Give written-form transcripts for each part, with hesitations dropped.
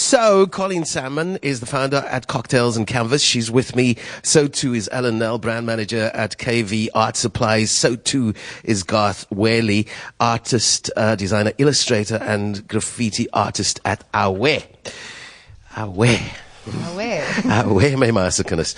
So, Colleen Salmon is the founder at Cocktails and Canvas. She's with me. So too is Ellen Nell, brand manager at KV Art Supplies. So too is Garth Whaley, artist, designer, illustrator, and graffiti artist at Awe. Awe, my mastercurnis.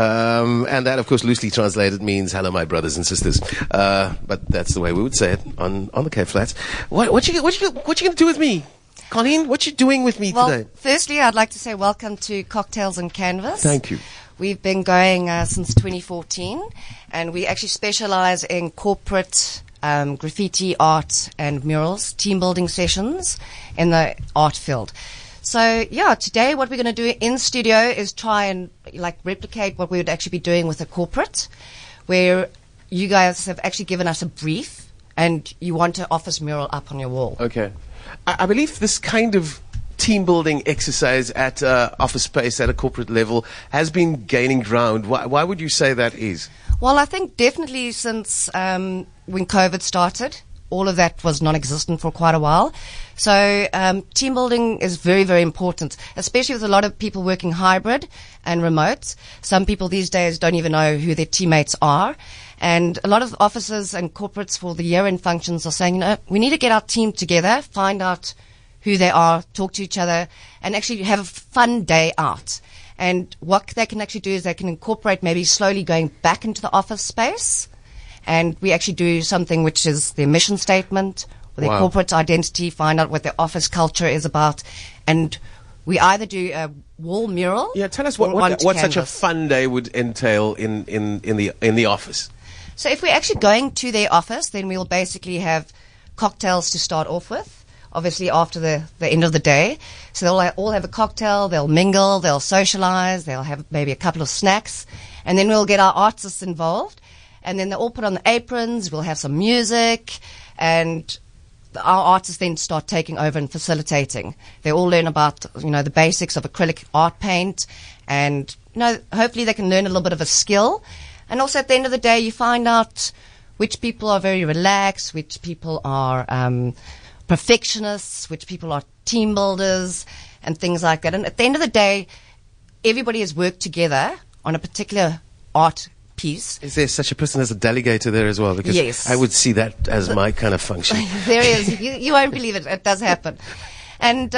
And that, of course, loosely translated means hello, my brothers and sisters. But that's the way we would say it on the Cape Flats. What you gonna do with me? Colleen, what you doing with me today? Firstly, I'd like to say welcome to Cocktails and Canvas. Thank you. We've been going since 2014, and we actually specialize in corporate graffiti art and murals, team building sessions in the art field. So, today what we're going to do in studio is try and replicate what we would actually be doing with a corporate, where you guys have actually given us a brief and you want an office mural up on your wall. Okay. I believe this kind of team building exercise at office space at a corporate level has been gaining ground. Why would you say that is? Well, I think definitely since when COVID started, all of that was non-existent for quite a while. So team building is very, very important, especially with a lot of people working hybrid and remote. Some people these days don't even know who their teammates are. And a lot of offices and corporates for the year-end functions are saying, we need to get our team together, find out who they are, talk to each other, and actually have a fun day out. And what they can actually do is they can incorporate maybe slowly going back into the office space. And we actually do something which is their mission statement, or their corporate identity, find out what their office culture is about. And we either do a wall mural. Yeah, tell us what such a fun day would entail in the office. So if we're actually going to their office, then we'll basically have cocktails to start off with, obviously after the end of the day. So they'll all have a cocktail, they'll mingle, they'll socialize, they'll have maybe a couple of snacks, and then we'll get our artists involved, and then they'll all put on the aprons, we'll have some music, and our artists then start taking over and facilitating. They all learn about, the basics of acrylic art paint, and, hopefully they can learn a little bit of a skill. And also at the end of the day, you find out which people are very relaxed, which people are perfectionists, which people are team builders, and things like that. And at the end of the day, everybody has worked together on a particular art piece. Is there such a person as a delegator there as well? Because yes. I would see that as my kind of function. There is. You won't believe it. It does happen. And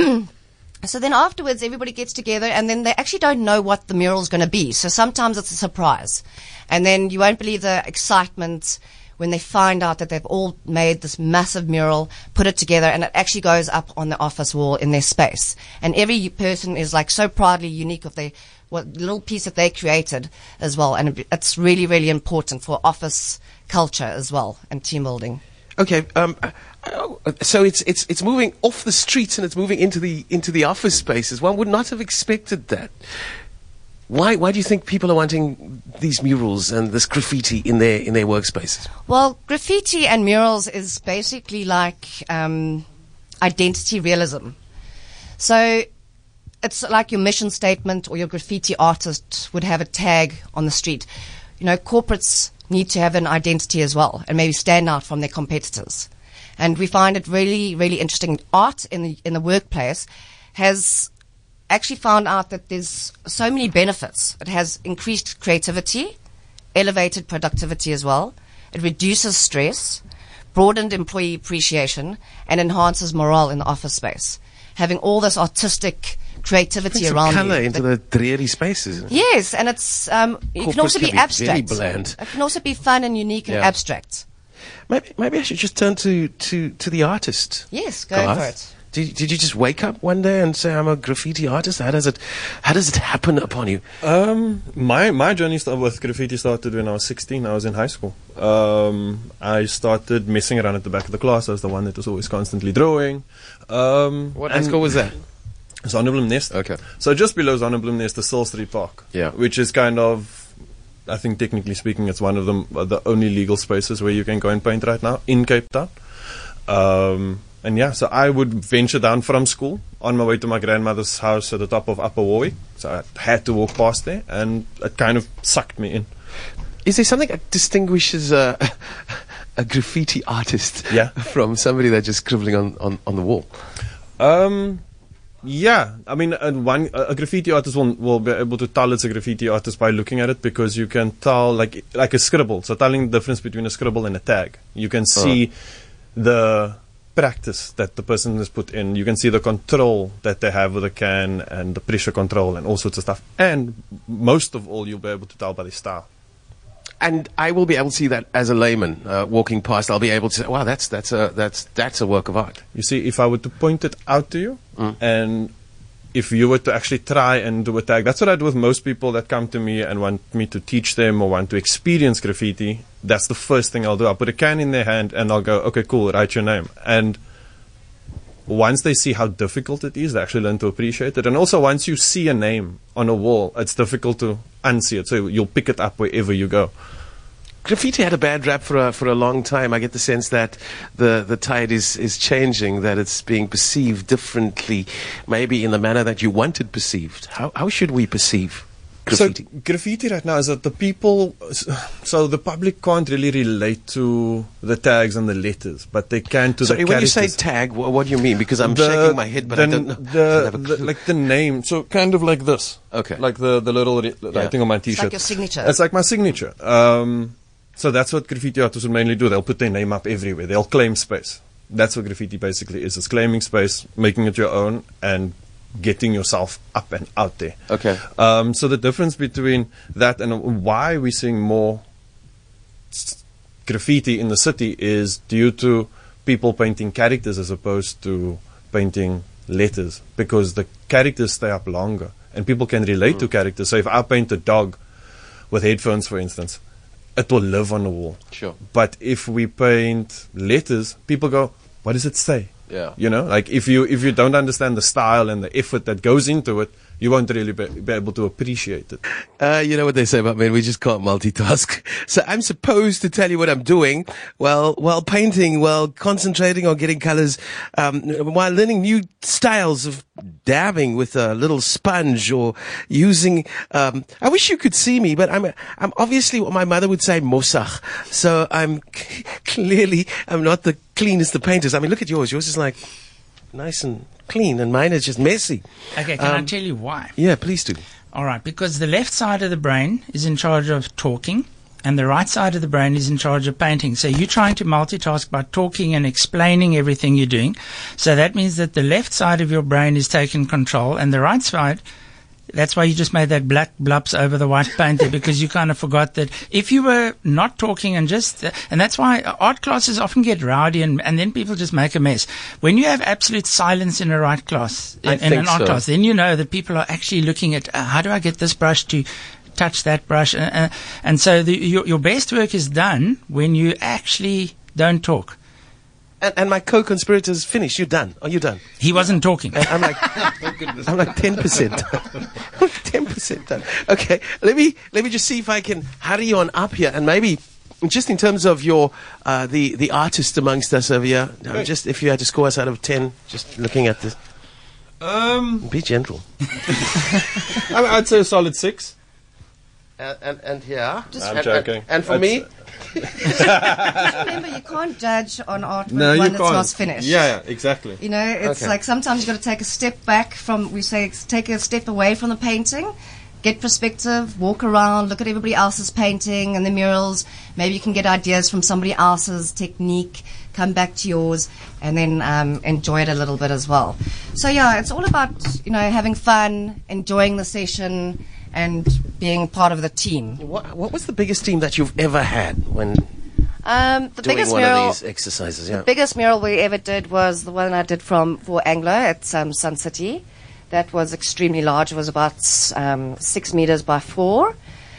so then afterwards, everybody gets together, and then they actually don't know what the mural's going to be. So sometimes it's a surprise. And then you won't believe the excitement when they find out that they've all made this massive mural, put it together, and it actually goes up on the office wall in their space. And every person is so proudly unique of what little piece that they created as well. And it's really, really important for office culture as well and team building. Okay, so it's moving off the streets and it's moving into the office spaces. One would not have expected that. Why do you think people are wanting these murals and this graffiti in their workspaces? Well, graffiti and murals is basically like identity realism. So it's like your mission statement, or your graffiti artist would have a tag on the street. Corporates need to have an identity as well, and maybe stand out from their competitors. And we find it really, really interesting. Art in the workplace has actually found out that there's so many benefits. It has increased creativity, elevated productivity as well. It reduces stress, broadened employee appreciation, and enhances morale in the office space. Having all this artistic creativity around colour you. Into the dreary spaces. Yes, and it's it can also be abstract. Very bland. It can also be fun and unique and abstract. Maybe I should just turn to the artist. Yes, go Garth. for it. Did you just wake up one day and say, I'm a graffiti artist? How does it happen upon you? My journey with graffiti started when I was 16. I was in high school. I started messing around at the back of the class. I was the one that was always constantly drawing. What high school was that? Zonneblomnest. Okay. So just below Zonneblomnest, the Sill Street Park. Yeah. Which is kind of, I think technically speaking, it's one of the only legal spaces where you can go and paint right now in Cape Town. So I would venture down from school on my way to my grandmother's house at the top of Upper Warwick. So I had to walk past there, and it kind of sucked me in. Is there something that distinguishes a graffiti artist from somebody that's just scribbling on the wall? Yeah, I mean, a graffiti artist will be able to tell it's a graffiti artist by looking at it, because you can tell, like a scribble. So telling the difference between a scribble and a tag. You can see the practice that the person has put in. You can see the control that they have with the can and the pressure control and all sorts of stuff. And most of all, you'll be able to tell by the style. And I will be able to see that as a layman walking past. I'll be able to say, "Wow, that's a work of art." You see, if I were to point it out to you, and if you were to actually try and do a tag, that's what I do with most people that come to me and want me to teach them or want to experience graffiti. That's the first thing I'll do. I'll put a can in their hand and I'll go, "Okay, cool, write your name." And once they see how difficult it is, they actually learn to appreciate it. And also, once you see a name on a wall, it's difficult to unsee it. So you'll pick it up wherever you go. Graffiti had a bad rap for a long time. I get the sense that the tide is changing, that it's being perceived differently, maybe in the manner that you want it perceived. How should we perceive graffiti? So graffiti right now is that the people, so the public can't really relate to the tags and the letters, but they can to the characters. When you say tag, what do you mean? Because I'm shaking my head, but I don't know. Like the name, so kind of like this. Okay. Like the little writing on my T-shirt. It's like your signature. It's like my signature. So that's what graffiti artists will mainly do. They'll put their name up everywhere. They'll claim space. That's what graffiti basically is. It's claiming space, making it your own, and getting yourself up and out there. Okay. So the difference between that and why we're seeing more graffiti in the city is due to people painting characters as opposed to painting letters, because the characters stay up longer and people can relate to characters. So if I paint a dog with headphones, for instance, it will live on the wall. Sure. But if we paint letters, people go, "What does it say?" Yeah. You know, like if you don't understand the style and the effort that goes into it, you won't really be able to appreciate it. You know what they say about men, we just can't multitask. So I'm supposed to tell you what I'm doing while painting, while concentrating on getting colors, while learning new styles of dabbing with a little sponge or using, I wish you could see me, but I'm obviously what my mother would say, mosach. So I'm not the cleanest of painters. I mean, look at yours. Yours is like nice and clean, and mine is just messy. Okay, can I tell you why? Yeah, please do. All right, because the left side of the brain is in charge of talking, and the right side of the brain is in charge of painting. So you're trying to multitask by talking and explaining everything you're doing. So that means that the left side of your brain is taking control, and the right side, that's why you just made that black blubs over the white paint there, because you kind of forgot that if you were not talking and just, and that's why art classes often get rowdy and then people just make a mess. When you have absolute silence in a art class, in an art class, then you know that people are actually looking at, how do I get this brush to touch that brush? And so your best work is done when you actually don't talk. And my co-conspirator's finished. You're done. Are you done? He wasn't talking. I'm like 10%. 10% done. Okay. Let me just see if I can hurry you on up here, and maybe just in terms of your the artist amongst us over here. Just if you had to score us out of 10, just looking at this. Be gentle. I'd say a solid 6. And here. I'm joking. And for me. Just remember, you can't judge on art with one that's not finished. Yeah, exactly. You know, it's like sometimes you've got to take a step back from, we say, take a step away from the painting, get perspective, walk around, look at everybody else's painting and the murals. Maybe you can get ideas from somebody else's technique, come back to yours, and then enjoy it a little bit as well. So, yeah, it's all about, having fun, enjoying the session, and being part of the team. What was the biggest team that you've ever had when the doing biggest one mural, of these exercises? Yeah. The biggest mural we ever did was the one I did for Anglo at Sun City. That was extremely large. It was about 6 meters by 4.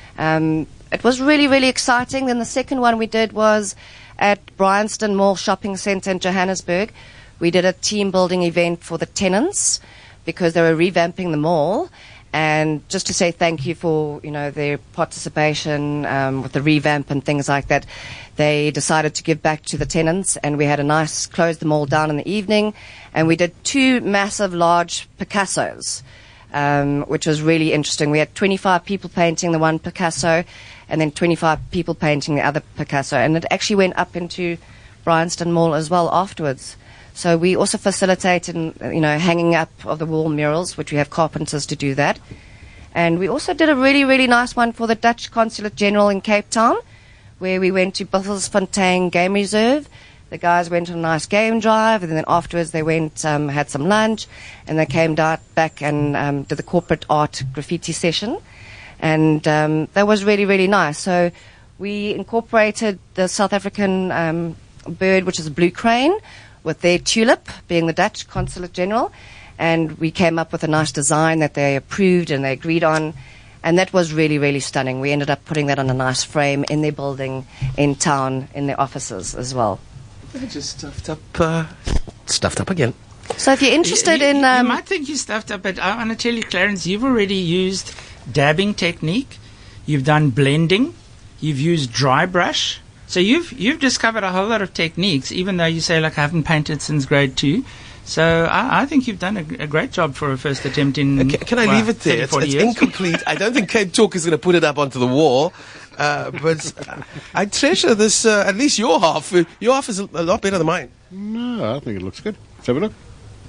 It was really, really exciting. Then the second one we did was at Bryanston Mall Shopping Centre in Johannesburg. We did a team building event for the tenants because they were revamping the mall. And just to say thank you for, their participation with the revamp and things like that, they decided to give back to the tenants, and we had a nice, closed them all down in the evening, and we did 2 massive, large Picassos, which was really interesting. We had 25 people painting the one Picasso, and then 25 people painting the other Picasso, and it actually went up into Bryanston Mall as well afterwards. So we also facilitate in, hanging up of the wall murals, which we have carpenters to do that. And we also did a really, really nice one for the Dutch Consulate General in Cape Town, where we went to Buffelsfontein Game Reserve. The guys went on a nice game drive, and then afterwards they went, had some lunch, and they came back and did the corporate art graffiti session. And that was really, really nice. So we incorporated the South African bird, which is a blue crane, with their tulip, being the Dutch Consulate General. And we came up with a nice design that they approved and they agreed on. And that was really, really stunning. We ended up putting that on a nice frame in their building in town, in their offices as well. I just stuffed up again. So if you're interested in... You might think you stuffed up, but I want to tell you, Clarence, you've already used dabbing technique. You've done blending. You've used dry brush. So you've discovered a whole lot of techniques, even though you say, like, I haven't painted since grade 2. So I think you've done a great job for a first attempt in... Can I leave it there? It's incomplete. I don't think Cape Talk is going to put it up onto the wall. But I treasure this, at least your half. Your half is a lot better than mine. No, I think it looks good. Let's have a look.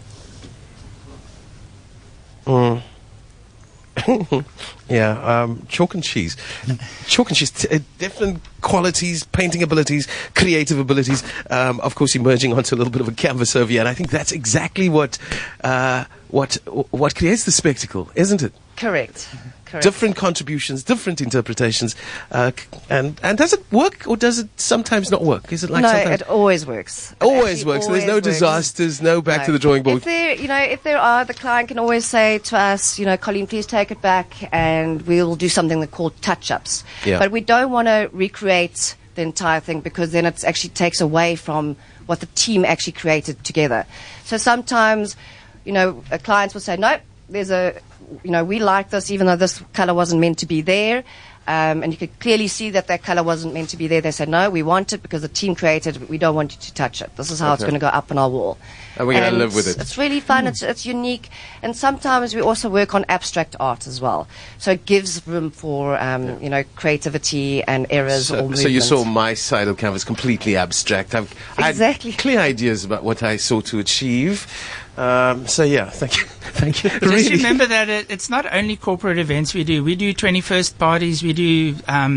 Yeah, chalk and cheese. Chalk and cheese, different qualities, painting abilities, creative abilities, of course emerging onto a little bit of a canvas over here. And I think that's exactly what creates the spectacle, isn't it? Correct. Different contributions, different interpretations, and does it work or does it sometimes not work? Is it like sometimes? It always works. Always works. So there's no disasters, no back to the drawing board. If there are, the client can always say to us, Colleen, please take it back, and we'll do something called touch-ups. Yeah. But we don't want to recreate the entire thing, because then it actually takes away from what the team actually created together. So sometimes, clients will say, no, we like this, even though this color wasn't meant to be there. And you could clearly see that color wasn't meant to be there. They said, no, we want it because the team created it. We don't want you to touch it. This is how it's going to go up on our wall. And we're going to live with it. It's really fun. It's unique. And sometimes we also work on abstract art as well. So it gives room for, creativity and errors or movement. So you saw my side of canvas completely abstract. I Exactly. had clear ideas about what I sought to achieve. So yeah, thank you. Just remember that it's not only corporate events we do. We do 21st parties. We do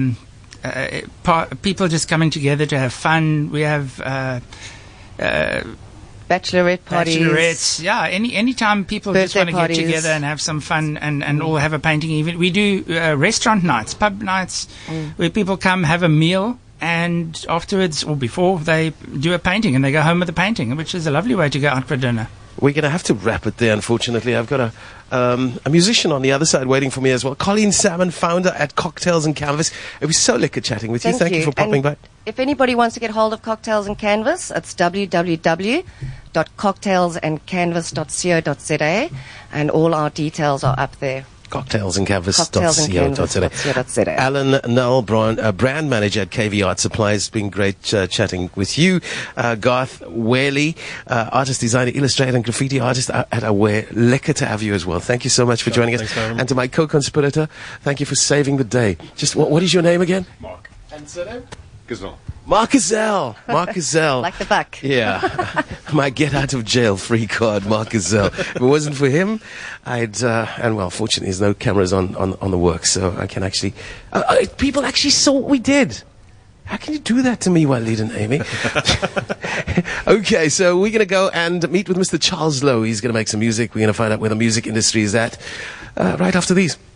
people just coming together to have fun. We have bachelorette parties. Bachelorettes, yeah. Any time people just want to get together and have some fun and all have a painting event. We do restaurant nights, pub nights, where people come, have a meal, and afterwards or before they do a painting and they go home with a painting, which is a lovely way to go out for dinner. We're going to have to wrap it there, unfortunately. I've got a musician on the other side waiting for me as well. Colleen Salmon, founder at Cocktails and Canvas. It was so liquor chatting with you. Thank you for popping by. If anybody wants to get hold of Cocktails and Canvas, it's www.cocktailsandcanvas.co.za, and all our details are up there. Cocktailsandcanvas.co.za. Alan Null, brand manager at KV Art Supplies. It's been great chatting with you. Garth Whaley, artist, designer, illustrator, and graffiti artist at Aware. Lekker to have you as well. Thank you so much for joining us. And to my co-conspirator, thank you for saving the day. Just what is your name again? Mark. And surname? Gazelle. Mark Gazelle. Mark Gazelle. Like the buck. Yeah. My get out of jail free card, Mark Gazelle. If it wasn't for him, fortunately there's no cameras on the work, so I can actually, people actually saw what we did. How can you do that to me, Walid and Amy? Okay, so we're going to go and meet with Mr. Charles Lowe. He's going to make some music. We're going to find out where the music industry is at right after these.